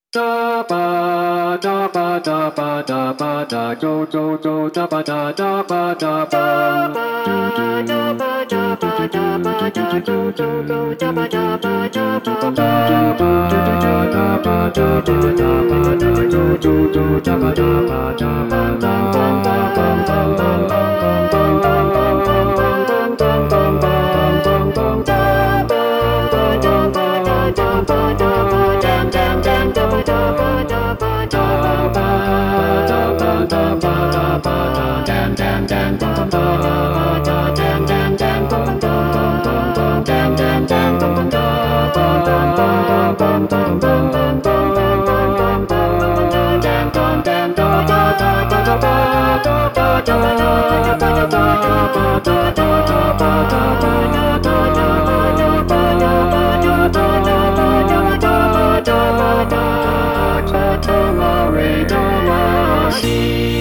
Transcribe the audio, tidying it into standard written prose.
Da ba da ba da ba da ba da do do do da ba da ba da ba do do do do do do do do do do do da ba da ba da ba da ba da ba da ba da ba da do do do da ba da ba da ba da bum bum bum bum bum bum bum bum bum bum bum bum bum bum bum da ba da ba da ba da ba dam dam dam da ba da ba da ba da ba da ba da ba da ba da dam dam dam bum bum da da dam dam dam bum bum bum bum bum dam dam dam bum da ba dam bum bum bum bum bum bum bum bum bum bum da dam bum dam da da da da da ba da ba da ba da ba da ba da da da da ba da ba da da da ba da ba da ba da da da ba da da ba da ba da da da da ma re do ma si